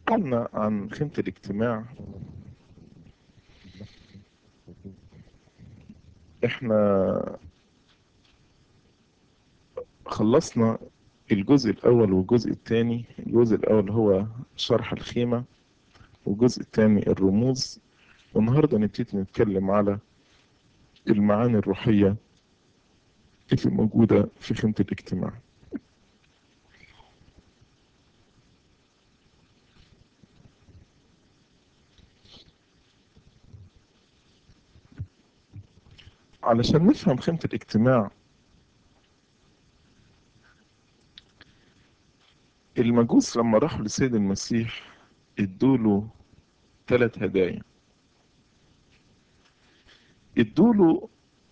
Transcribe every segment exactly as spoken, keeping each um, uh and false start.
قلنا عن خيمة الاجتماع. احنا خلصنا الجزء الأول والجزء الثاني. الجزء الأول هو شرح الخيمة، والجزء الثاني الرموز. والنهاردة نبتدي نتكلم على المعاني الروحية اللي موجودة في خيمة الاجتماع. علشان نفهم خيمة الاجتماع، المجوس لما راحوا لسيد المسيح ادوله ثلاث هدايا. ادوله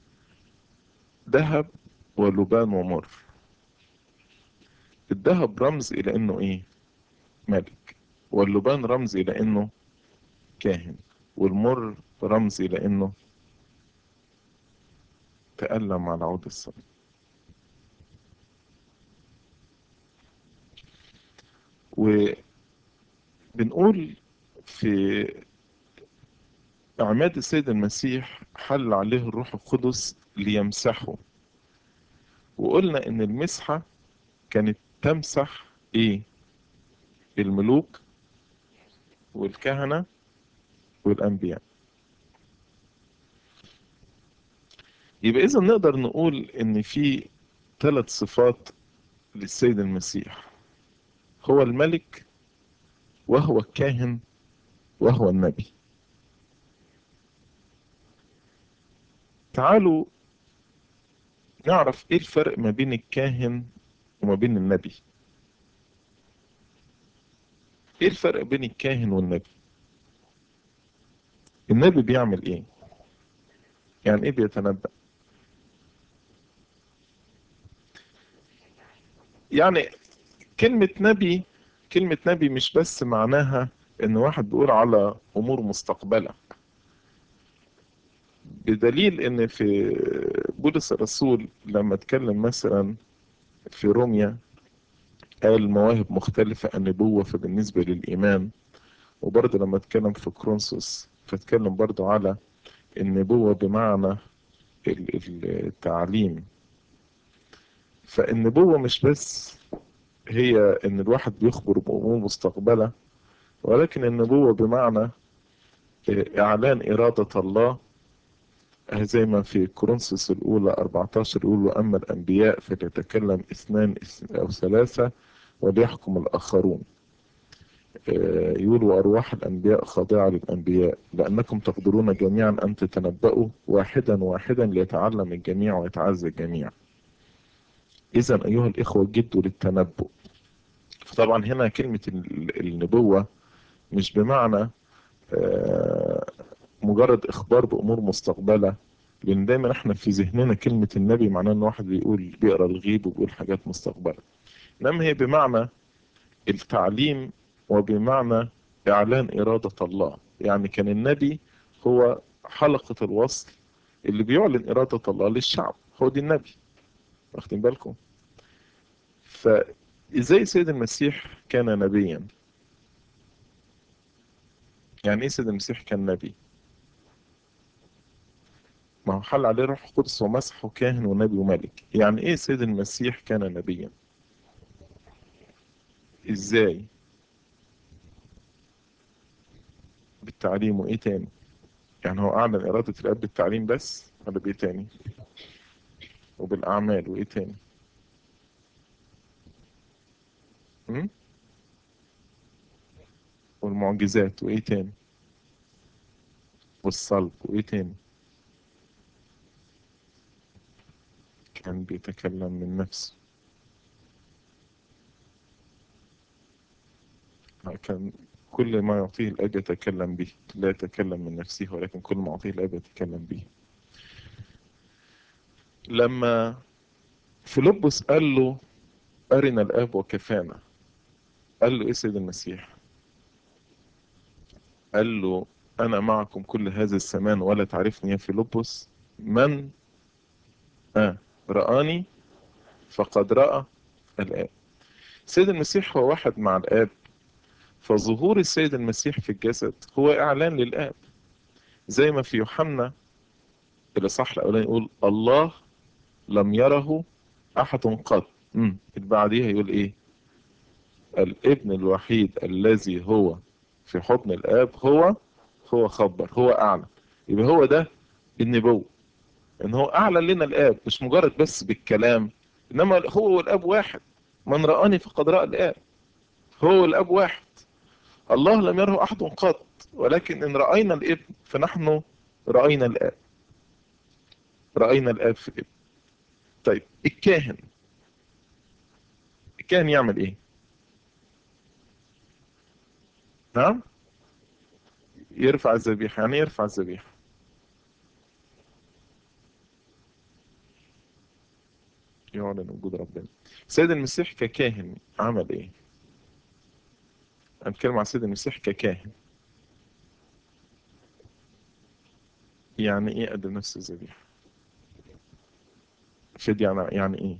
ذهب ولبان ومر. الذهب رمز إلى إنه إيه؟ ملك. واللبان رمز إلى إنه كاهن. والمر رمز إلى إنه تألم على عود الصليب. وبنقول في أعماد السيد المسيح حل عليه الروح القدس ليمسحه. وقلنا إن المسحة كانت تمسح إيه؟ الملوك والكهنة والأنبياء. يبقى إذا نقدر نقول إن في ثلاث صفات للسيد المسيح: هو الملك، وهو الكاهن، وهو النبي. تعالوا نعرف ايه الفرق ما بين الكاهن وما بين النبي. ايه الفرق بين الكاهن والنبي؟ النبي بيعمل ايه؟ يعني ايه بيتنبأ؟ يعني كلمة نبي كلمة نبي مش بس معناها ان واحد بيقول على امور مستقبلة، بدليل ان في بولس الرسول لما اتكلم مثلا في روميا قال مواهب مختلفة النبوة فبالنسبة للإيمان. وبرضه لما اتكلم في كرونسوس فاتكلم برضه على النبوة بمعنى ال- ال- التعليم. فالنبوة مش بس هي ان الواحد بيخبر بأمور مستقبلة، ولكن النبوة بمعنى اعلان إرادة الله. آه، زي ما في كورنثوس الأولى أربعة عشر يقول: وأما الأنبياء فليتكلم اثنان أو ثلاثة وليحكم الآخرون. آه، يقول: وأرواح الأنبياء خاضعة للأنبياء، لأنكم تقدرون جميعا أن تتنبؤوا واحدا واحدا ليتعلم الجميع ويتعزى الجميع. إذا أيها الإخوة جدوا للتنبؤ. فطبعا هنا كلمة ال- النبوة مش بمعنى آه، مجرد إخبار بأمور مستقبلة، لأن دايما احنا في ذهننا كلمة النبي معناه إن واحد بيقول بيقرأ الغيب وبيقول حاجات مستقبلة. إنما هي بمعنى التعليم وبمعنى إعلان إرادة الله. يعني كان النبي هو حلقة الوصل اللي بيعلن إرادة الله للشعب، هو دي النبي. واخدين بالكم؟ فإزاي سيد المسيح كان نبيا؟ يعني إيه سيد المسيح كان نبي؟ ما هو حل عليه روح القدس ومسحه كاهن ونبي وملك. يعني إيه سيد المسيح كان نبيا؟ إزاي؟ بالتعليم. وإيه تاني؟ يعني هو أعلن إرادة الآب بالتعليم بس ولا بإيه تاني؟ وبالأعمال. وإيه تاني؟ م? والمعجزات. وإيه تاني؟ والصلب. وإيه تاني؟ كان بيتكلم من نفسه. كان كل ما يعطيه الآب يتكلم به، لا يتكلم من نفسه ولكن كل ما يعطيه الآب يتكلم به. لما فيلبس قال له أرنا الآب وكفانا، قال له إيه سيد المسيح؟ قال له: أنا معكم كل هذا الزمان ولا تعرفني يا فيلبس؟ من آه رآني فقد رأى الآب. سيد المسيح هو واحد مع الآب فظهور السيد المسيح في الجسد هو إعلان للآب، زي ما في يوحنا الإصحاح الأولاني يقول الله لم يره أحد قط. امم اللي بعديها يقول إيه؟ الابن الوحيد الذي هو في حضن الآب هو هو خبر، هو أعلن. يبقى هو ده النبوة، إن هو أعلن لنا الآب، مش مجرد بس بالكلام، إنما هو والآب واحد. من رآني فقد رأى الآب. هو والآب واحد. الله لم يره أحد قط، ولكن إن رأينا الابن فنحن رأينا الآب. رأينا الآب في الابن. طيب الكاهن، الكاهن يعمل إيه؟ نعم؟ يرفع الذبيحة. يعني يرفع الذبيحة، يعلن وجود ربنا. سيد المسيح ككاهن عمل إيه؟ أنا بتكلم عن سيد المسيح ككاهن. يعني إيه قدم نفس الذبيحة؟ فدية يعني يعني إيه؟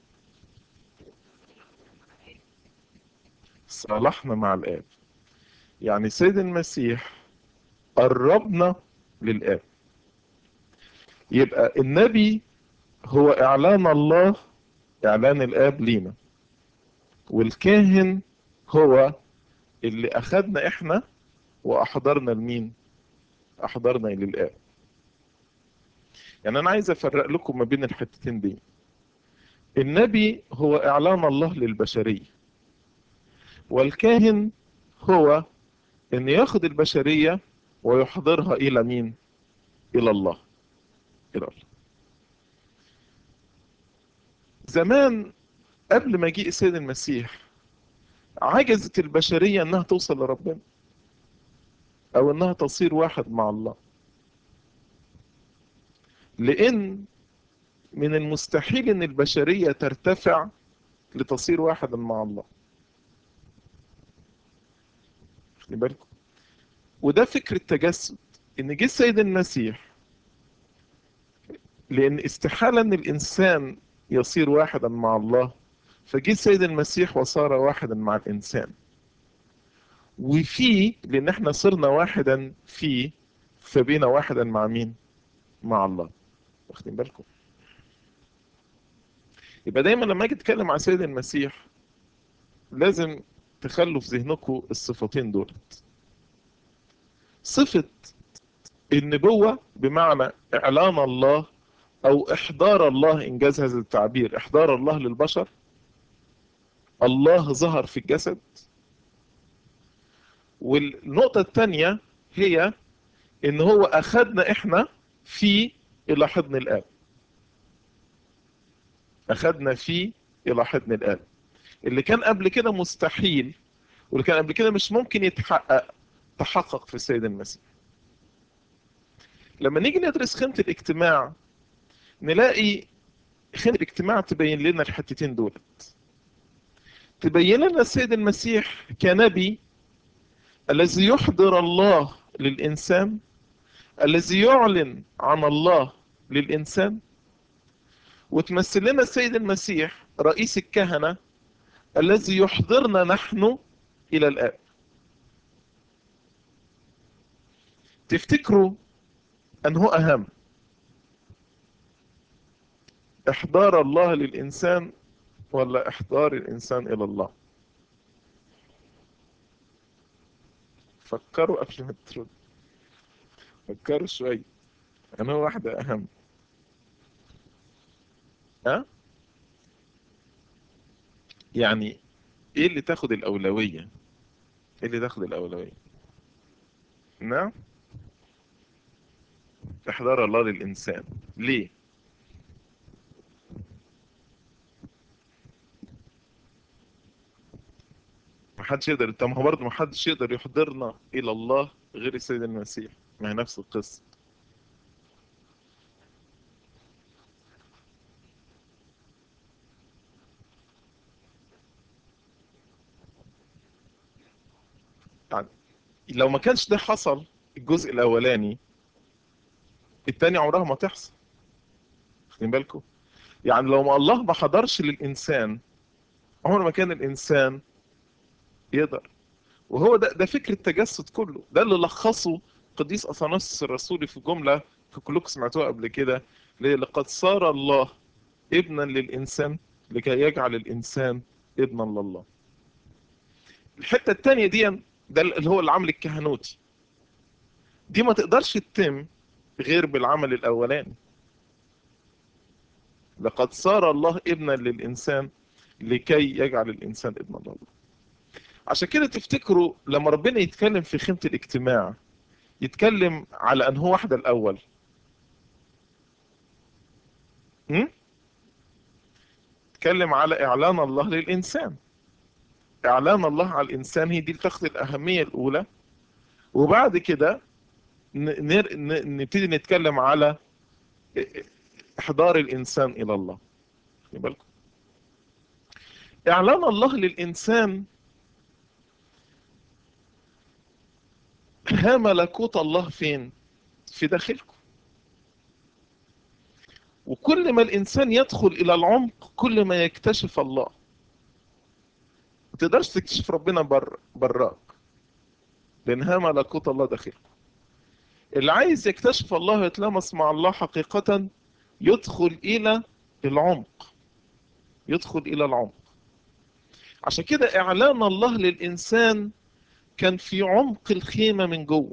صالحنا مع الآب. يعني سيد المسيح قربنا للآب. يبقى النبي هو إعلان الله، إعلان الآب لينا. والكاهن هو اللي أخدنا إحنا وأحضرنا لمين؟ أحضرنا للآب. يعني أنا عايز أفرق لكم ما بين الحتتين دي. النبي هو إعلان الله للبشرية، والكاهن هو إن ياخد البشرية ويحضرها إلى مين؟ إلى الله. إلى الله. زمان قبل ما يجيء السيد المسيح عجزت البشرية إنها توصل لربنا، أو إنها تصير واحد مع الله، لأن من المستحيل إن البشرية ترتفع لتصير واحدا مع الله. خلي بالكم، وده فكر التجسد، إن جه السيد المسيح لأن استحالة إن الإنسان يصير واحدا مع الله، فجه السيد المسيح وصار واحدا مع الإنسان. وفيه لأن احنا صرنا واحدا فيه، فبينا واحدا مع مين؟ مع الله. واخدين بالكم؟ يبقى دايما لما اجي اتكلم عن السيد المسيح لازم تخلوا في ذهنكم الصفتين دول. صفة النبوة بمعنى إعلان الله أو إحضار الله، إنجاز هذا التعبير، إحضار الله للبشر. الله ظهر في الجسد. والنقطة الثانية هي إن هو أخذنا إحنا في إلى حضن الآب. أخذنا فيه إلى حضن الآب، اللي كان قبل كده مستحيل، واللي كان قبل كده مش ممكن يتحقق، تحقق في السيد المسيح. لما نيجي ندرس خيمة الاجتماع نلاقي خيمة الاجتماع تبين لنا الحتتين دول. تبين لنا السيد المسيح كنبي الذي يحضر الله للإنسان، الذي يعلن عن الله للإنسان. وتمثل لنا السيد المسيح رئيس الكهنة الذي يحضرنا نحن إلى الآب. تفتكروا أنه أهم إحضار الله للإنسان ولا إحضار الإنسان إلى الله؟ فكروا قبل ما ترد. فكروا شوية، أنا واحدة أهم. ها؟ يعني إيه اللي تاخد الأولوية؟ إيه اللي تاخد الأولوية؟ نعم؟ إحضار الله للإنسان. ليه؟ محدش يقدر، طب ما هو برضه محدش يقدر يحضرنا إلى الله غير السيد المسيح. ما هي نفس القصة. يعني لو ما كانش ده حصل الجزء الأولاني، التاني عمرها ما تحصل. واخدين بالكم؟ يعني لو ما الله ما حضرش للإنسان، عمر ما كان الإنسان يقدر. وهو ده ده فكر التجسد كله، ده اللي لخصه قديس اثناسيوس الرسولي في جمله في كلكم سمعتوها قبل كده: لقد صار الله ابنا للانسان لكي يجعل الانسان ابنا لله. الحته الثانيه دي ده اللي هو العمل الكهنوتي، دي ما تقدرش تتم غير بالعمل الاولاني: لقد صار الله ابنا للانسان لكي يجعل الانسان ابنا لله. عشان كده تفتكروا لما ربنا يتكلم في خيمة الاجتماع يتكلم على أنه واحدة الأول؟ م? يتكلم على إعلان الله للإنسان. إعلان الله على الإنسان هي دي تاخد الأهمية الأولى، وبعد كده نر... ن... نبتدي نتكلم على إحضار الإنسان إلى الله. خلي بالكم، إعلان الله للإنسان ها ملكوت الله فين؟ في داخلكم. وكل ما الإنسان يدخل إلى العمق كل ما يكتشف الله. ما تقدرش تكتشف ربنا بر براك، لأن ها ملكوت الله داخلكم. اللي عايز يكتشف الله ويتلامس مع الله حقيقة يدخل إلى العمق، يدخل إلى العمق. عشان كده إعلان الله للإنسان كان في عمق الخيمة من جوه.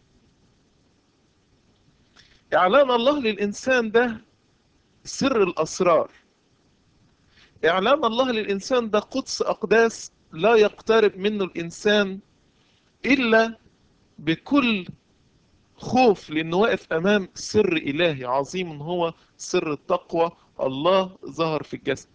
إعلان الله للإنسان ده سر الأسرار. إعلان الله للإنسان ده قدس أقداس لا يقترب منه الإنسان إلا بكل خوف، لأنه واقف أمام سر إلهي عظيم هو سر التقوى. الله ظهر في الجسد.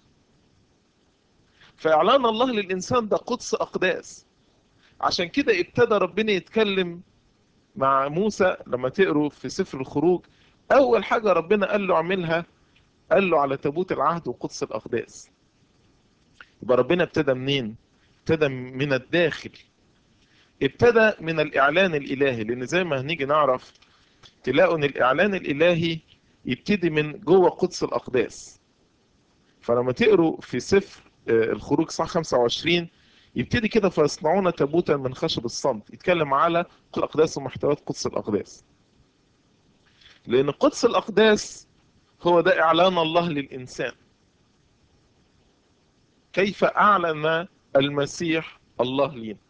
فإعلان الله للإنسان ده قدس أقداس. عشان كده ابتدى ربنا يتكلم مع موسى. لما تقروا في سفر الخروج أول حاجة ربنا قال له اعملها، قال له على تابوت العهد وقدس الأقداس. يبقى ربنا ابتدى منين؟ ابتدى من الداخل، ابتدى من الإعلان الإلهي. لأن زي ما هنيجي نعرف تلاقوا أن الإعلان الإلهي يبتدي من جوه قدس الأقداس. فلما تقروا في سفر الخروج صح خمسة وعشرين يبتدي كده: فيصنعون تابوتا من خشب الصمت. يتكلم على قدس الأقداس ومحتويات قدس الأقداس، لأن قدس الأقداس هو ده إعلان الله للإنسان. كيف أعلن المسيح الله لينا؟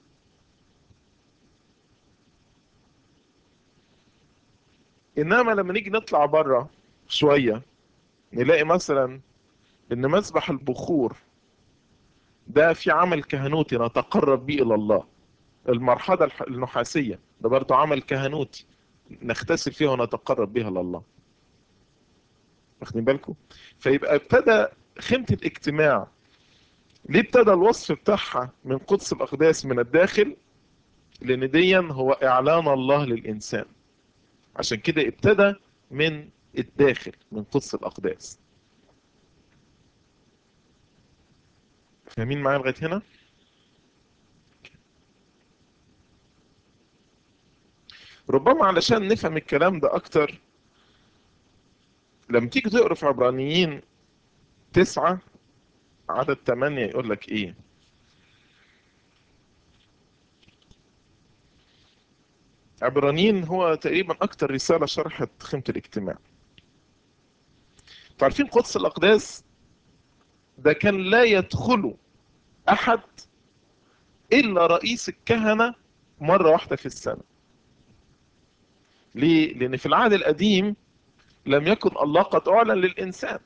إنما لما نيجي نطلع بره شوية نلاقي مثلا إن مسبح البخور ده في عمل كهنوتي نتقرب به إلى الله. المرحلة النحاسية ده برضه عمل كهنوتي نغتسل فيها ونتقرب بها لله. واخدين بالكم؟ فيبقى ابتدى خيمة الاجتماع. ليه ابتدى الوصف بتاعها من قدس الأقداس من الداخل؟ لأن ديا هو إعلان الله للإنسان. عشان كده ابتدى من الداخل من قدس الأقداس. فاهمين معايا لغاية هنا؟ ربما علشان نفهم الكلام ده أكتر لما تيجي تقرا في عبرانيين تسعة عدد ثمانية يقول لك إيه؟ عبرانيين هو تقريبا أكتر رسالة شرحت خيمة الاجتماع. تعرفين قدس الأقداس ده كان لا يدخله أحد إلا رئيس الكهنة مرة واحدة في السنة. ليه؟ لأن في العهد القديم لم يكن الله قد أعلن للإنسان،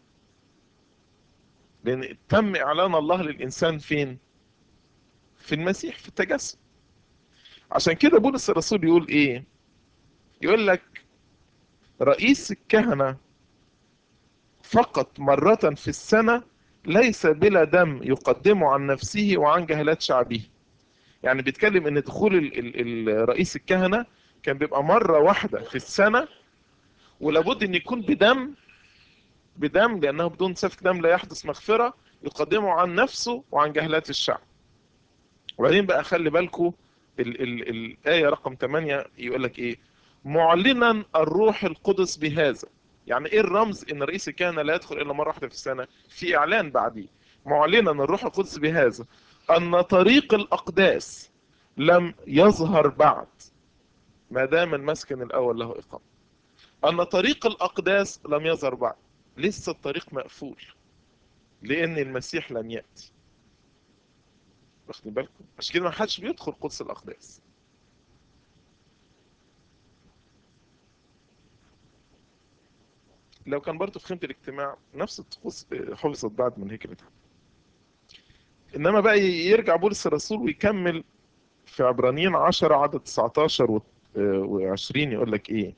لأن تم إعلان الله للإنسان فين؟ في المسيح في التجسد. عشان كده بولس الرسول يقول إيه؟ يقول لك رئيس الكهنة فقط مرة في السنة ليس بلا دم يقدمه عن نفسه وعن جهلات شعبه. يعني بيتكلم ان دخول ال ال ال رئيس الكهنة كان بيبقى مرة واحدة في السنة، ولابد ان يكون بدم، بدم لانه بدون سفك دم لا يحدث مغفرة، يقدمه عن نفسه وعن جهلات الشعب. وبعدين بقى خلي بالكم ال ال الآية رقم ثمانية يقول لك ايه؟ معلنا الروح القدس بهذا. يعني ايه الرمز ان رئيس الكهنة لا يدخل الا مرة واحدة في السنة؟ في اعلان بعديه: معلنا الروح القدس بهذا ان طريق الاقداس لم يظهر بعد ما دام المسكن الأول له إقامة. أن طريق الأقداس لم يظهر بعد، لسه الطريق مقفول لأن المسيح لم يأتي. واخدين بالكم؟ عشان كده ما حدش بيدخل قدس الأقداس. لو كان برضه في خيمة الاجتماع نفس الطقوس حفظت بعد من هيكل الهيكل. إنما بقى يرجع بولس الرسول ويكمل في عبرانيين عشرة عدد تسعتاشر و20 يقول لك إيه؟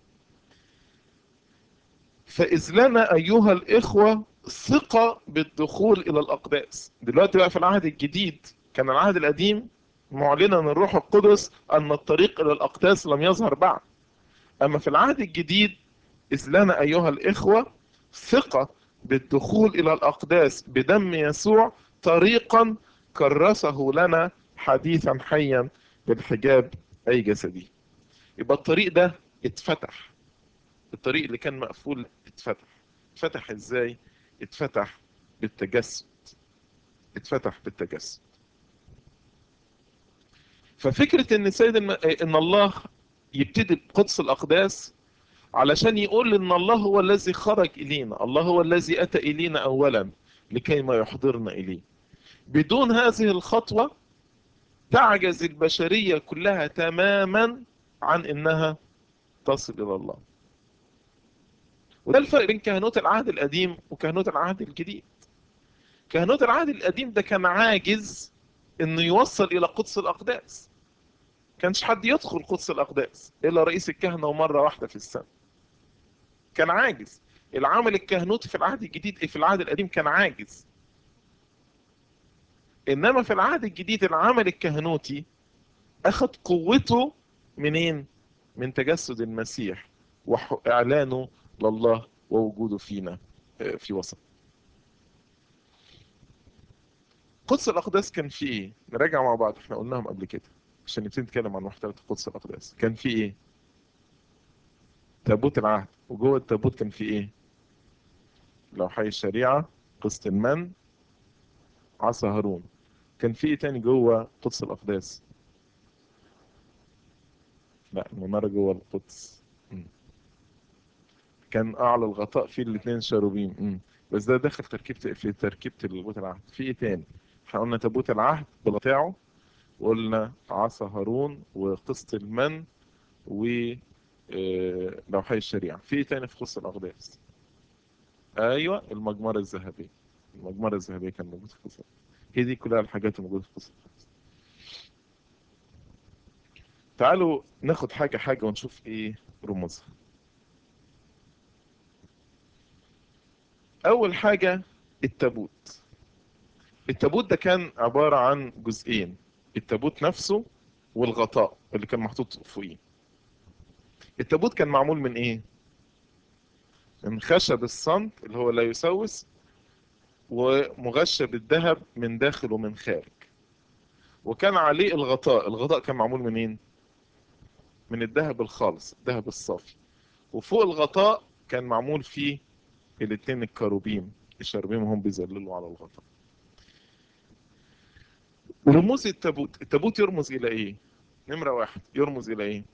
فإذ لنا أيها الإخوة ثقة بالدخول إلى الأقداس. دلوقتي بقى في العهد الجديد، كان العهد القديم معلنا من الروح القدس أن الطريق إلى الأقداس لم يظهر بعد. أما في العهد الجديد، إذ لنا أيها الإخوة ثقة بالدخول إلى الأقداس بدم يسوع، طريقا كرسه لنا حديثا حيا بالحجاب أي جسدي. يبقى الطريق ده اتفتح، الطريق اللي كان مقفول اتفتح. اتفتح ازاي؟ اتفتح بالتجسد. اتفتح بالتجسد. ففكرة ان سيد الم... ان الله يبتدي بقدس الاقداس علشان يقول ان الله هو الذي خرج الينا، الله هو الذي اتى الينا اولا لكي ما يحضرنا اليه. بدون هذه الخطوة تعجز البشرية كلها تماما عن انها تصل الى الله. وده الفرق بين كهنوت العهد القديم وكهنوت العهد الجديد. كهنوت العهد القديم ده كان عاجز انه يوصل الى قدس الاقداس. كانش حد يدخل قدس الاقداس الا رئيس الكهنة ومرة واحدة في السنة. كان عاجز. العمل الكهنوتي في العهد الجديد في العهد القديم كان عاجز. انما في العهد الجديد العمل الكهنوتي اخذ قوته منين؟ من تجسد المسيح واعلانه لله ووجوده فينا في وسط. قدس الأقداس كان فيه إيه؟ نراجع مع بعض، إحنا قلناهم قبل كده عشان نبتدي نتكلم عن محتوى قدس الأقداس. كان فيه إيه؟ تابوت العهد، وجوه التابوت كان فيه إيه؟ لوحي الشريعة، قسط المن، عصا هارون. كان فيه إيه تاني جوه قدس الأقداس؟ لا، المنارة جوه القدس. م. كان أعلى الغطاء فيه الاثنين شاروبيم. م. بس ده داخل تركيبة في تركيبة تابوت العهد. في إيه تاني؟ إحنا قلنا تابوت العهد بقطاعه، وقلنا عصا هارون وقسط المن و آه، لوحي الشريعة. في إيه تاني في قدس الأقداس؟ أيوة، المجمرة الذهبية. المجمرة الذهبية كان موجود في قدس الأقداس. هي دي كلها الحاجات الموجودة في قدس الأقداس. تعالوا ناخد حاجة حاجة ونشوف إيه رموزها. أول حاجة التابوت. التابوت ده كان عبارة عن جزئين، التابوت نفسه والغطاء اللي كان محطوط فوقيه. التابوت كان معمول من إيه؟ من خشب الصمت اللي هو لا يسوس، ومغشى بالذهب من داخل ومن خارج. وكان عليه الغطاء. الغطاء كان معمول منين؟ من الذهب الخالص، الذهب الصافي. وفوق الغطاء كان معمول فيه الاثنين الكروبيم، الشروبيم هم بيظللوا على الغطاء. رموز التابوت. التابوت يرمز الى ايه؟ نمرة واحد، يرمز الى ايه؟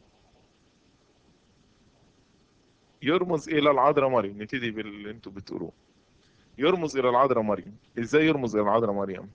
يرمز الى العذراء مريم. نبتدي باللي انتوا بتقولوه. يرمز الى العذراء مريم. ازاي يرمز الى العذراء مريم؟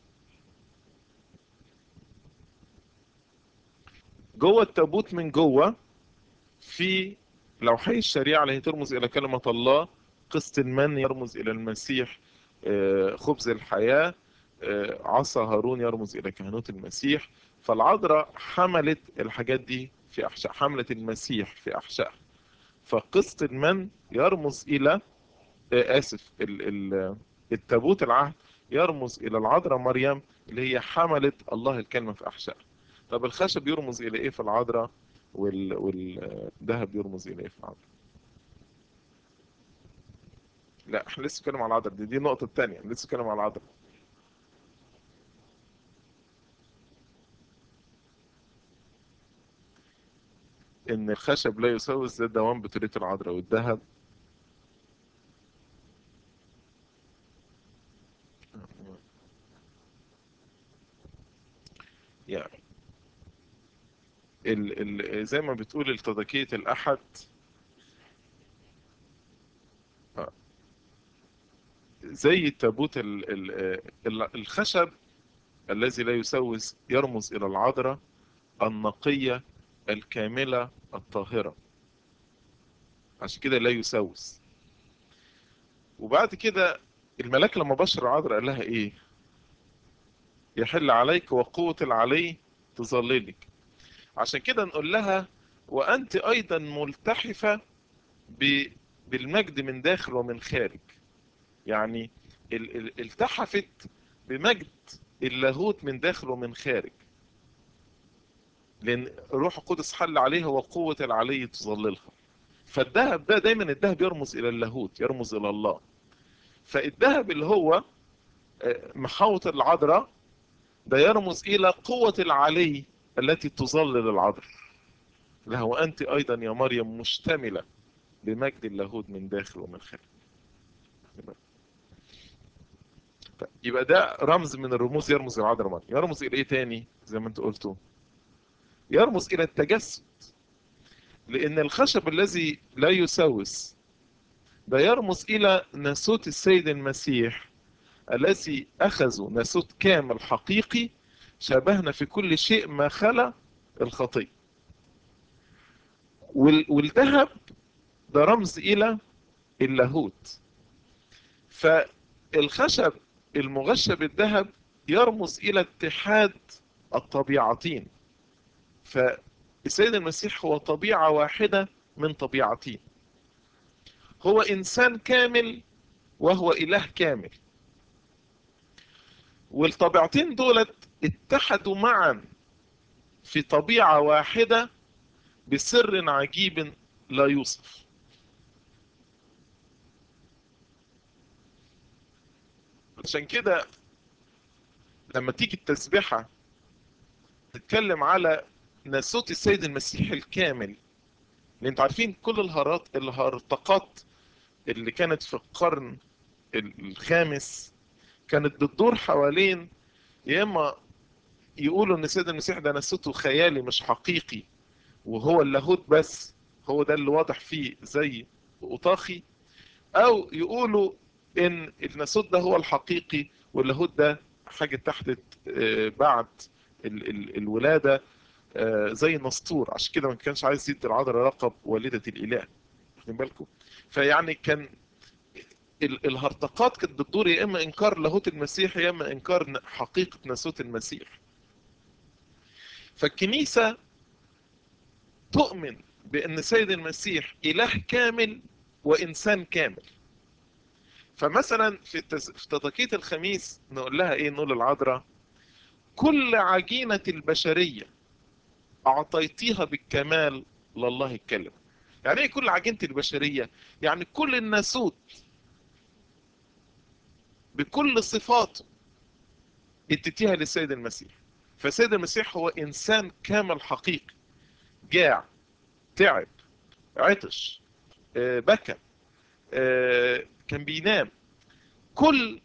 جوه التابوت من جوه في لوحي الشريعة اللي هي ترمز إلى كلمة الله، قسط المن يرمز إلى المسيح، آه، خبز الحياة، آه، عصا هارون يرمز إلى كهنوت المسيح. فالعذراء حملت الحاجات دي في أحشاء، حملت المسيح في أحشاء. فقسط المن يرمز إلى آه، آسف ال- ال- التابوت العهد يرمز إلى العذراء مريم اللي هي حملت الله الكلمة في أحشاء. طب الخشب يرمز إلى إيه في العذراء؟ وال... والذهب يرمز إلى إيه في العذراء؟ لا، احنا لسه بنتكلم على العذراء. دي, دي النقطة الثانية، لسه بنتكلم على العذراء. إن الخشب لا يساوي زي الدوام بطريقة العذراء، والذهب يعني ال ال زي ما بتقول التضكية الأحد، زي التابوت ال ال ال الخشب الذي لا يسوس، يرمز إلى العذراء النقية الكاملة الطاهرة، عشان كده لا يسوس. وبعد كده الملاك لما بشر العذراء قال لها ايه؟ يحل عليك وقوة العلي تظللك. عشان كده نقول لها وأنت أيضا ملتحفة بالمجد من داخل ومن خارج. يعني ال- ال- التحفت بمجد اللاهوت من داخل ومن خارج، لأن روح القدس حل عليها وقوة العلي تظللها. فالذهب ده دايما الذهب يرمز إلى اللاهوت، يرمز إلى الله. فالذهب اللي هو محوط العذراء ده يرمز إلى قوة العلي التي تظلل العذراء لها، وأنت أيضا يا مريم مشتملة بمجد اللاهوت من داخل ومن خارج. يبقى ده رمز من الرموز، يرمز إلى العذراء مريم. يرمز إلى إيه تاني زي ما أنت قلتوا؟ يرمز إلى التجسد، لأن الخشب الذي لا يسوس ده يرمز إلى ناسوت السيد المسيح الذي أخذوا ناسوت كامل حقيقي شبهنا في كل شيء ما خلا الخطية. والذهب ده رمز إلى اللاهوت. فالخشب المغشى بالذهب يرمز إلى اتحاد الطبيعتين. فالسيد المسيح هو طبيعة واحدة من طبيعتين، هو إنسان كامل وهو إله كامل، والطبيعتين دولت اتحدوا معا في طبيعة واحدة بسر عجيب لا يوصف. عشان كده لما تيجي التسبيحة تتكلم على ناسوت السيد المسيح الكامل، لان انتوا عارفين كل الهارات الهرطقات اللي كانت في القرن الخامس كانت بتدور حوالين، يا اما يقولوا ان السيد المسيح ده ناسوته خيالي مش حقيقي وهو اللاهوت بس، هو ده اللي واضح فيه زي أوطاخي، او يقولوا ان الناسوت ده هو الحقيقي واللاهوت ده حاجة تحت بعد ال ال الولادة زي نسطور. عشان كده ما كانش عايز يدي العذراء لقب والدة الإله، واخدين بالكم؟ فيعني كان الهرطقات كانت بتدور يا اما انكار لاهوت المسيح يا اما انكار حقيقة ناسوت المسيح. فالكنيسة تؤمن بأن سيد المسيح إله كامل وإنسان كامل. فمثلا في التز... في تضكية الخميس نقول لها إيه؟ نقول للعذراء كل عجينة البشرية أعطيتيها بالكمال لله الكلمة. يعني إيه كل عجينة البشرية؟ يعني كل الناسوت بكل صفاته اديتيها للسيد المسيح. فسيد المسيح هو إنسان كامل حقيقي، جاع، تعب، عطش، بكى، كان بينام، كل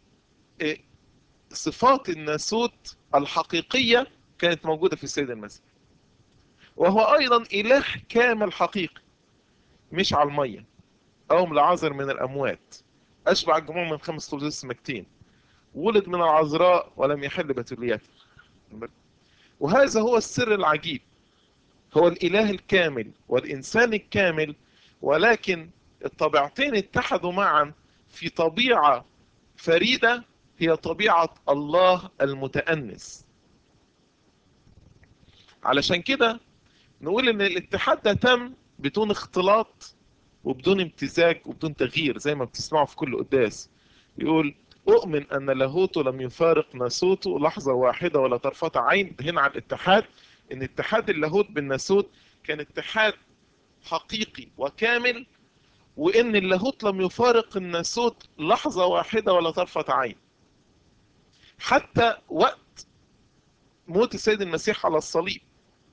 صفات الناسوت الحقيقية كانت موجودة في السيد المسيح. وهو أيضا إله كامل حقيقي، مش على المية، قوم لعازر من الأموات، أشبع الجموع من خمس خبزات السمكتين، ولد من العذراء ولم يحل بتوليته. وهذا هو السر العجيب، هو الإله الكامل والإنسان الكامل، ولكن الطبيعتين اتحدوا معا في طبيعة فريدة هي طبيعة الله المتأنس. علشان كده نقول ان الاتحاد ده تم بدون اختلاط وبدون امتزاج وبدون تغيير، زي ما بتسمعوا في كل قداس يقول اؤمن ان لاهوته لم يفارق ناسوته لحظة واحدة ولا طرفة عين. هنا على الاتحاد، ان اتحاد اللاهوت بالناسوت كان اتحاد حقيقي وكامل، وان اللاهوت لم يفارق الناسوت لحظة واحدة ولا طرفة عين. حتى وقت موت السيد المسيح على الصليب،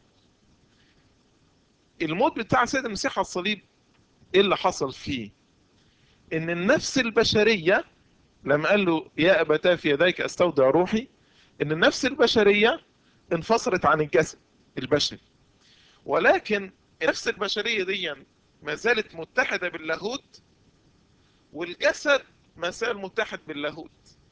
الموت بتاع السيد المسيح على الصليب ايه اللي حصل فيه؟ ان النفس البشرية لما قال له يا ابتاه في يديك استودع روحي، ان النفس البشرية انفصلت عن الجسد البشري، ولكن نفس البشرية دي ما زالت متحدة باللاهوت، والجسد ما زال متحد باللاهوت.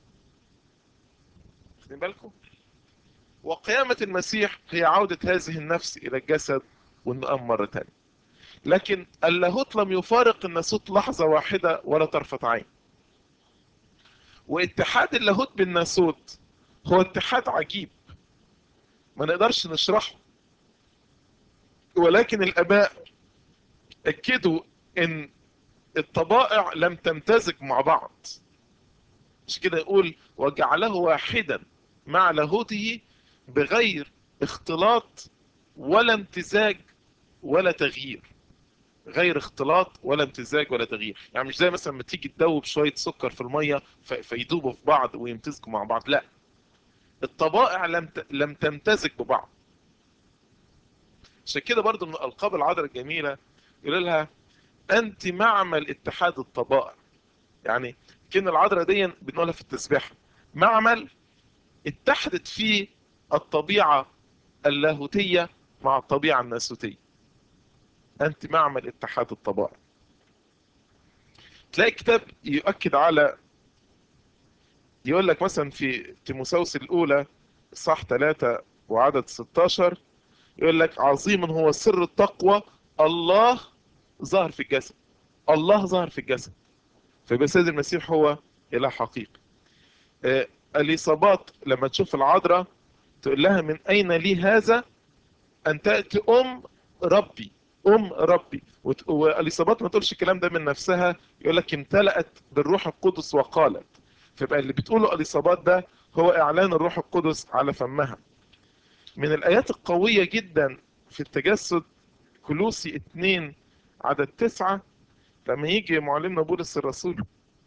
واخدين بالكم؟ وقيامة المسيح هي عودة هذه النفس إلى الجسد والنقام مرة تانية. لكن اللاهوت لم يفارق الناسوت لحظة واحدة ولا طرفة عين. واتحاد اللاهوت بالناسوت هو اتحاد عجيب ما نقدرش نشرحه، ولكن الآباء أكدوا إن الطبائع لم تمتزج مع بعض. مش كده يقول وجعله واحدا مع لاهوته بغير اختلاط ولا امتزاج ولا تغيير. غير اختلاط ولا امتزاج ولا تغيير، يعني مش زي مثلا لما تيجي تدوب شوية سكر في المية فيدوبوا في بعض ويمتزجوا مع بعض، لا، الطبائع لم لم تمتزج ببعض. عشان كده برضو من الألقاب العذراء الجميلة يقول لها أنت معمل اتحاد الطبائع. يعني كلمة العذراء دي بنقولها في التسبيح، معمل اتحدت فيه الطبيعة اللاهوتية مع الطبيعة الناسوتية. أنت معمل اتحاد الطبائع. تلاقي كتاب يؤكد على، يقول لك مثلا في تيموثاوس الأولى صح ثلاثة وعدد ستاشر، يقول لك عظيم هو سر التقوى، الله ظهر في الجسد. الله ظهر في الجسد، فيبقى سيد المسيح هو إله حقيقي. آه، اليصابات لما تشوف العذراء تقول لها من أين لي هذا أن تأتي أم ربي، أم ربي. واليصابات ما تقولش الكلام ده من نفسها، يقول لك امتلأت بالروح القدس وقالت. فيبقى اللي بتقوله اليصابات ده هو إعلان الروح القدس على فمها. من الآيات القوية جدا في التجسد كلوسي اتنين عدد تسعة، لما يجي معلمنا بولس الرسول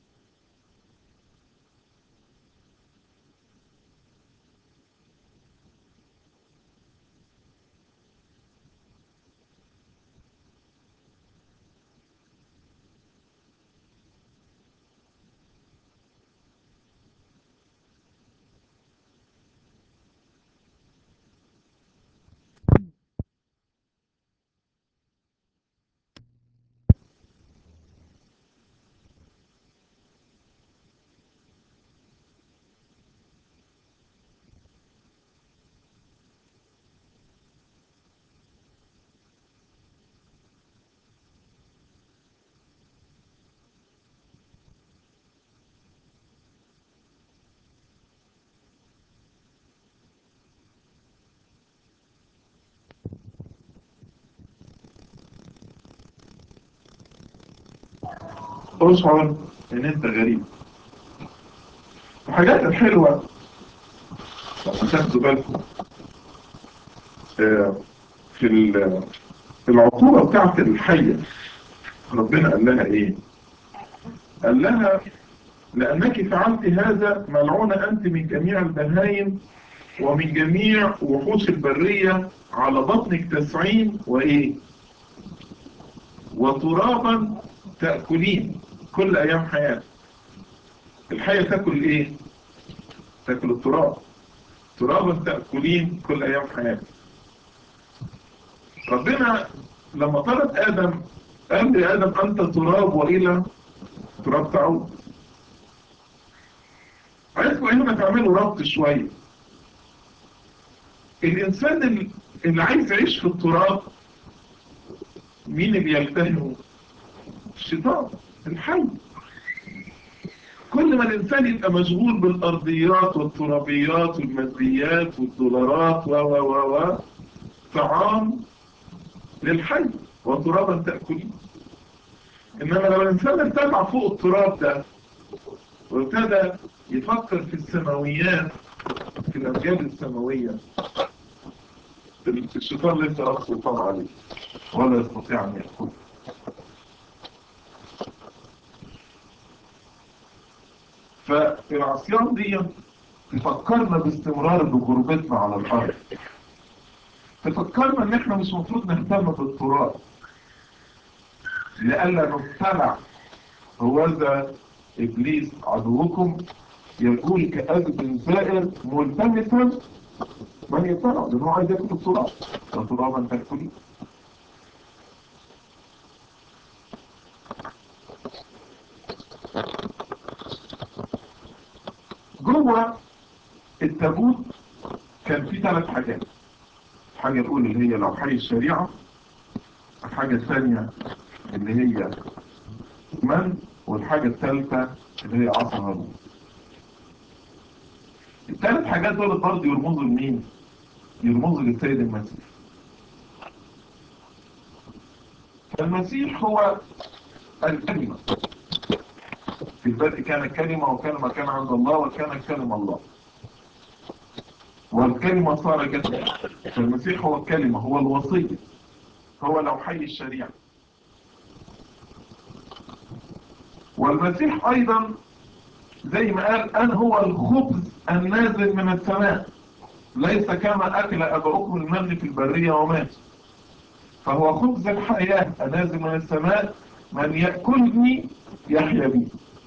اشعر ان انت غريب. الحاجات الحلوة لما تاخدوا بالكم آه، في ال- في العقوبة بتاعت الحية ربنا قال لها ايه؟ قال لها لأنك فعلت هذا ملعونة أنت من جميع البهايم ومن جميع وحوش البرية، على بطنك تسعين وإيه؟ وترابا تأكلين كل أيام حياتك. الحية تأكل إيه؟ تأكل التراب. ترابا تأكلين كل أيام حياتك. ربنا لما طرد آدم قال لآدم أنت تراب وإلى تراب تعود. عايزكم هنا تعملوا ربط شوية. الإنسان اللي عايز يعيش في التراب مين اللي يلتهمه؟ الشيطان الحي. كل ما الإنسان يبقى مشغول بالأرضيات والترابيات والماديات والدولارات و و و و طعام للحي وترابا تأكلين. إنما لو الإنسان ارتفع فوق التراب ده وابتدى يفكر في السماويات، في الأمجاد السماوية، الشيطان ليس له سلطان عليه ولا يستطيع أن يأكل. فالعصيان دي تفكرنا باستمرار بغربتنا على الأرض. تفكرنا ان احنا مش مفروض نهتم بالتراب لألا نبتلع. هوذا إبليس عدوكم يقول كأذب زائر ملتمسا من يبتلع، لأنه عايز ياكل التراب وترابا تأكلين. التابوت كان فيه ثلاث حاجات. الحاجة الأولى اللي هي لوحي الشريعة، الحاجة الثانية اللي هي من، والحاجة الثالثة اللي هي عصا هارون. الثلاث حاجات دول برضه يرمزوا لمين؟ يرمزوا للسيد المسيح. فالمسيح هو الكلمة. في البدء كان الكلمة، وكلمة كان عند الله، وكان الكلمة الله، والكلمة صار جسدا. فالمسيح هو الكلمة، هو الوصية، هو لوحي الشريعة. والمسيح أيضا زي ما قال أنا هو الخبز النازل من السماء، ليس كما أكل أباؤكم المن في البرية ومات. فهو خبز الحياة النازل من السماء، من يأكلني يحيا بي.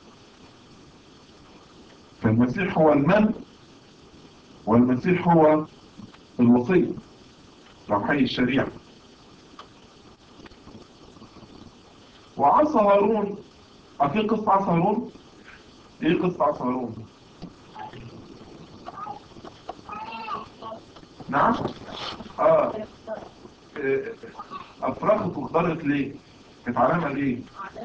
فالمسيح هو المن، والمسيح هو الوصية، لوحي الشريعة. وعصا هارون، عارفين قصة عصا هارون؟ ايه قصة عصا هارون؟ نعم؟ اه إيه، افرخت واخضرت ليه؟ كانت علامة ليه؟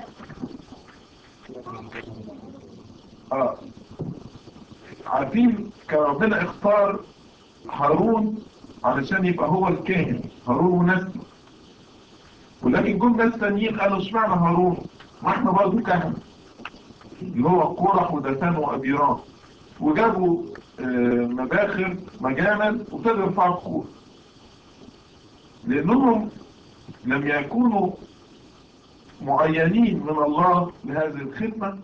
اه عارفين كان ربنا اختار هارون علشان يبقى هو الكاهن، هارون ونسله. ولكن جم ناس تانيين قالوا اشمعنى هارون؟ ما احنا برضه كهنة، اللي هو قرح ودتان وابيرام. وجابوا آه، مباخر مجامل وابتدوا يرفعوا الخور، لانهم لم يكونوا معينين من الله لهذه الخدمة.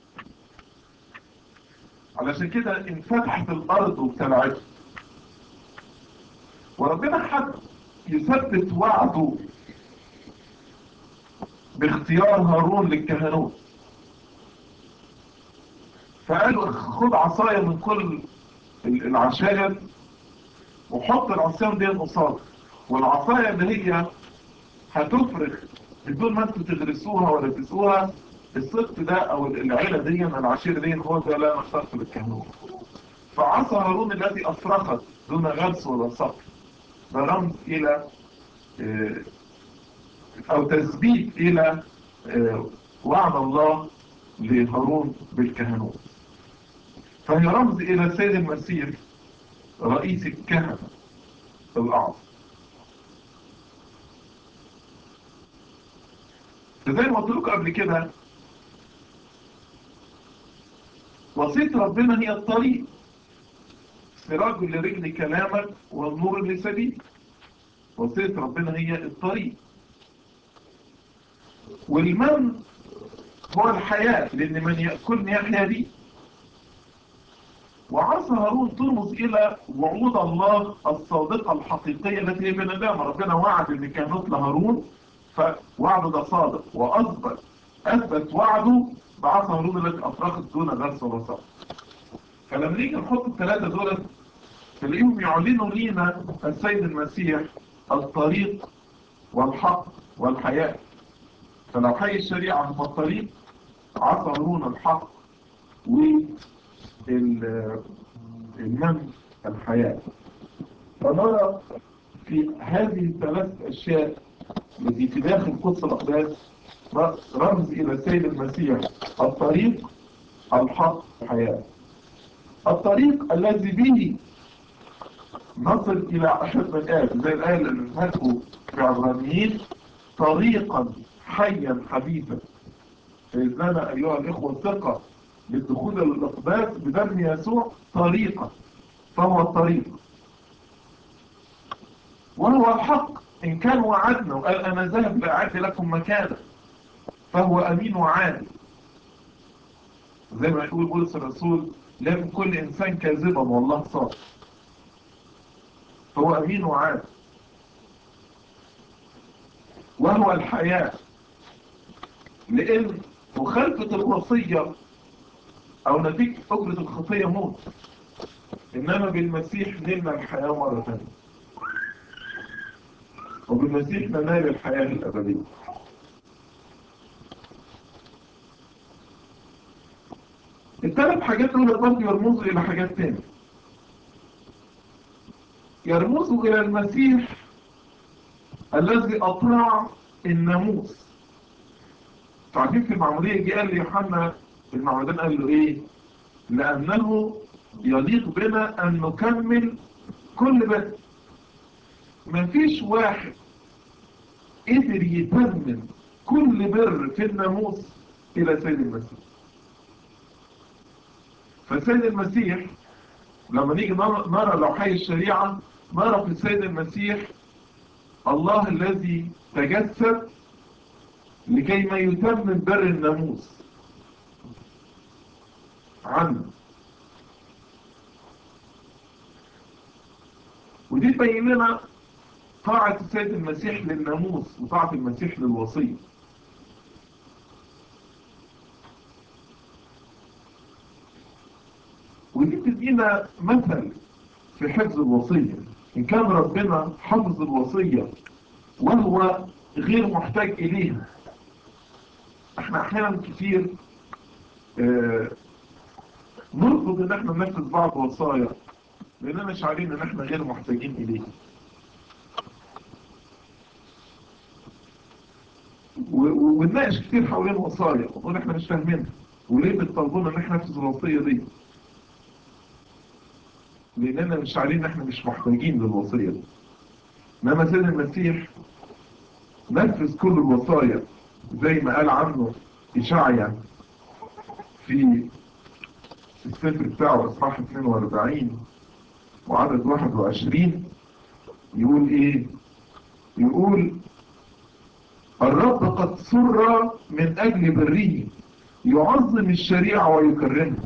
علشان كده انفتحت الارض وابتلعته. وربنا حب يثبت وعده باختيار هارون للكهنوت، فقالوا خد عصاية من كل العشائر وحط العصاية دي قصاد، والعصاية اللي هي هتفرخ بدون ما انتوا تغرسوها ولا تسقوها، السبط ده او العيلة دي من العشيرة دي هو ده لا نختلف بالكهنوت. فعصا هارون التي افرخت دون غرس ولا سقط، ده رمز الى اه، او تثبيت الى اه، وعد الله لهارون بالكهنوت. فهي رمز الى السيد المسيح رئيس الكهنة الأعظم. فزي ما قلت لكم قبل كده، وصية ربنا هي الطريق، سراج لرجل كلامك والنور لسبيل. وصية ربنا هي الطريق. والمن هو الحياة، لأن من يأكلني يحيا بي. وعصا هارون ترمز إلى وعود الله الصادقة الحقيقية التي هي بندامة. ربنا وعد إن كانت لهارون، فوعده ده صادق، وأثبت أثبت وعده بعصا هارون التي أفرخت دون غرس ولا سقط. فلما نيجي نحط الثلاثة دول تلاقيهم يعلنوا لينا السيد المسيح الطريق والحق والحياة. فلو حي الشريعة هو الطريق، عصا هارون الحق، والمن الحياة. فنرى في هذه الثلاث أشياء التي في داخل قدس الأقداس رمز إلى السيد المسيح الطريق، الحق، الحياة. الطريق الذي به نصل إلى أحد من آب، زي الآية اللي نهته في عبرانيين: طريقا حيا حديثا. فإذننا أيها الإخوة ثقة للدخول للأقداس بدم يسوع طريقا، فهو الطريق. وهو الحق، إن كان وعدنا وقال أنا ذهب لأعد لكم مكانا، فهو أمين وعادل. زي ما يقول بولس الرسول: لم كل إنسان كاذبا والله صادق. هو أمين وعادل. وهو الحياة، لأن مخالفة الوصية أو نتيجة أجرة الخطية موت، إنما بالمسيح نلنا الحياة مرة ثانية، وبالمسيح ننال الحياة الأبدية. الثلاث حاجات دول برضه يرمزوا إلى حاجات تانية. يرمز إلى المسيح الذي أطاع الناموس. تعرفين في المعمودية جه قال ليوحنا المعمدان قال له إيه؟ لأنه يليق بنا أن نكمل كل بر. مفيش واحد قدر يتمم كل بر في الناموس إلى سيد المسيح. فسيد المسيح لما نيجي نرى لوحي الشريعة نرى في السيد المسيح الله الذي تجسد لكي ما يتمم بر الناموس عنه. ودي تبين لنا طاعة السيد المسيح للناموس وطاعة المسيح للوصية. ودي تدينا مثل في حفظ الوصية. إن كان ربنا حفظ الوصية وهو غير محتاج إليها، احنا أحيانا كتير اه نرفض إن احنا ننفذ بعض وصايا لأننا مش عارفين إن احنا غير محتاجين إليها. ونناقش كتير حوالين الوصايا ونقول احنا مش فاهمينها وليه بتطلبونا ان احنا ننفذ الوصية دي، لاننا مش عارفين ان احنا مش محتاجين للوصية دي. انما سيد المسيح نفذ كل الوصايا زي ما قال عنه إشعيا في السفر بتاعه اصحاح اثنين وأربعين وعدد واحد وعشرين. يقول ايه؟ يقول الرب قد سر من اجل بره يعظم الشريعة ويكرمها.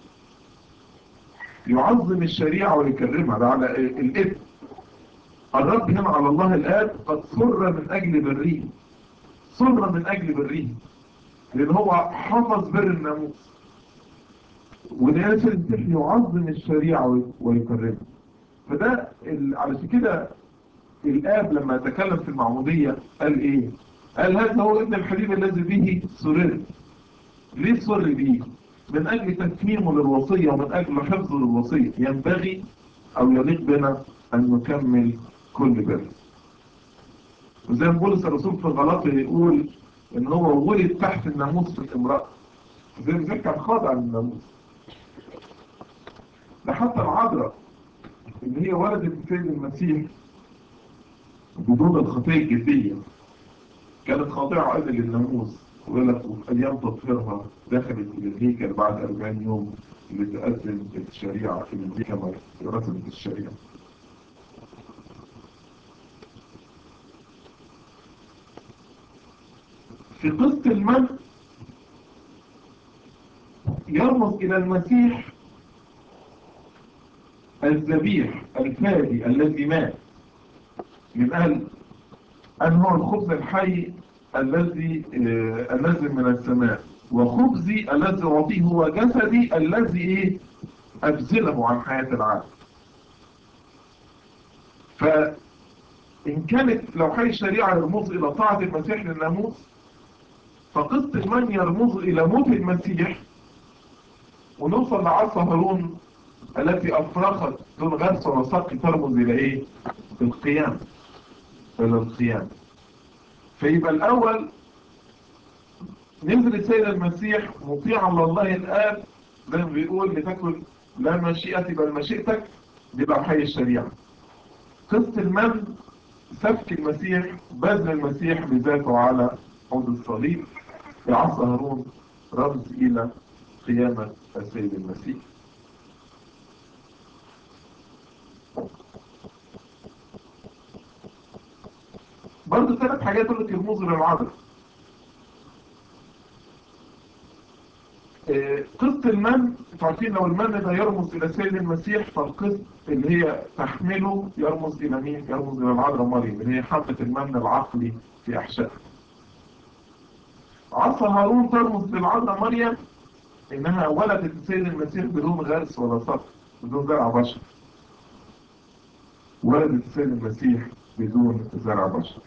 يعظم الشريعة ويكرمها، ده على الابن. الرب هنا على الله الآب قد سر من أجل بره، سر من أجل بره لأن هو حفظ بر الناموس. وناس المسيح يعظم الشريعة ويكرمها. فده على كده الآب لما تكلم في المعمودية قال إيه؟ قال هذا هو ابن الحبيب الذي به سررت. ليه سر به؟ من أجل تتميمه للوصية ومن أجل حفظه للوصية. ينبغي أو يليق بنا أن نكمل كل بر. وزي ما بولس الرسول في غلاطية يقول إن هو ولد تحت الناموس في الامرأة، زي ما كان خاضع للناموس. ده حتى العذراء اللي هي ولدت السيد المسيح بدون الخطية الجدية كانت خاضعة أيضا للناموس، ولك في أيام تطهيرها دخلت إلى الهيكل بعد أربعين يوم لتقدم الشريعة في الهيكل كما رسمت الشريعة. في قصة المن يرمز إلى المسيح الذبيح الفادي الذي مات من أجل أن هو الخبز الحي الذي آه الذي من السماء، وخبزي الذي أعطيه هو جسدي الذي إيه أبذله عن حياة العالم. فإن كانت لوحي الشريعة يرمز إلى طاعة المسيح للناموس، فقصة المن يرمز إلى موت المسيح، ونوصل لعصا هارون التي أفرخت دون غرس ولا سقي ترمز إلى إيه؟ القيام، إلى القيام. فيبقى الأول نزل السيد المسيح مطيعا لله الآب زي ما بيقول لتكن لا مشيئتي بل مشيئتك، بيبقى حي الشريعة. قصة المن سفك المسيح، بذل المسيح بذاته على عود الصليب. بعصا هارون رمز إلى قيامة السيد المسيح. برضو ثلاث حاجات اللي يرمزوا للعذراء. قصة المن، تعرفين لو المن ده يرمز إلى سيد المسيح، فالقصة اللي هي تحمله يرمز إلى مين؟ يرمز إلى العذراء مريم اللي هي حملت المن العقلي في أحشائها. عصا هارون ترمز للعذراء مريم إنها ولدت السيد المسيح بدون غرس ولا سقي، بدون زرع بشر. ولدت السيد المسيح بدون زرع بشر.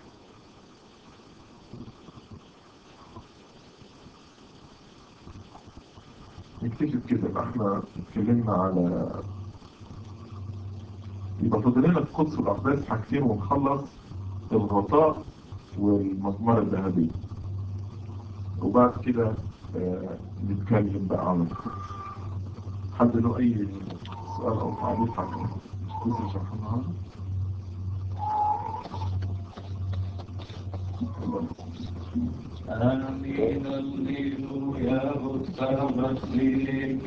نكتشف كده. احنا اتكلمنا على يبقى فاضل لنا في قدس الأقداس حاجتين ونخلص: الغطاء والمزمار الذهبي. وبعد كده آه نتكلم بقى عن القدس. حد له أي سؤال أو تعليق عن القدس اللي شرحناه النهارده؟ آمين هللويا والسبت ليك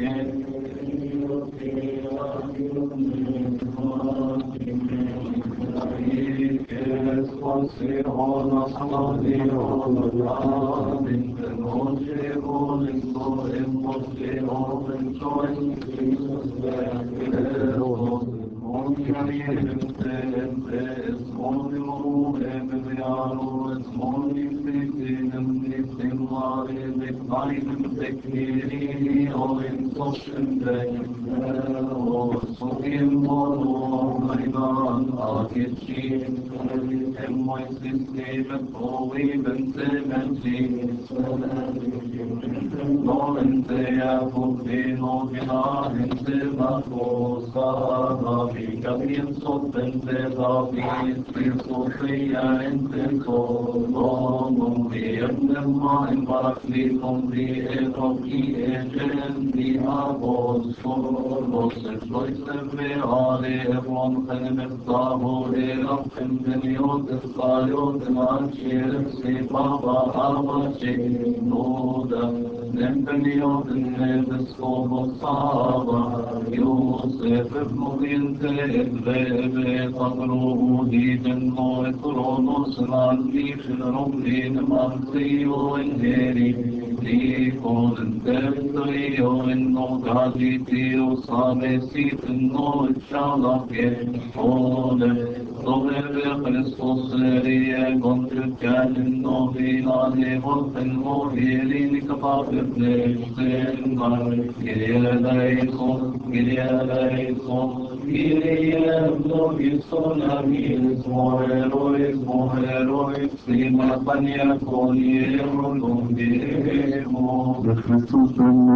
بخصوص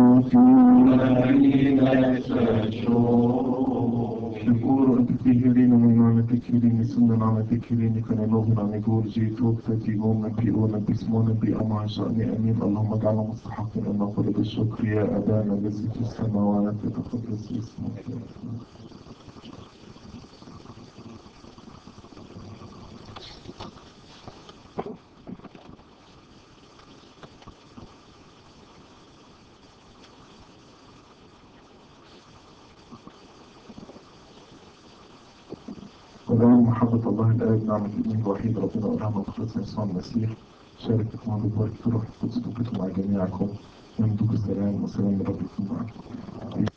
شكور أنت تهرين من نعمتك هرين سنة نعمتك هرين كان نوهنا نقول جيتوك فتيقون نبيئون باسمون بأمع شأن أمين. اللهم اجعلنا مستحقين أن نقول بالشكر يا أبانا الذي في السماوات يتقدس اسمك. ودائما محبة الله الآب نعمة الابن الوحيد ربنا ورحمة وخلاص يسوع المسيح شاركة مع ببارك روح القدس تبقى مع جميعكم. وانتم بالسلام وسلام رب يكون معكم.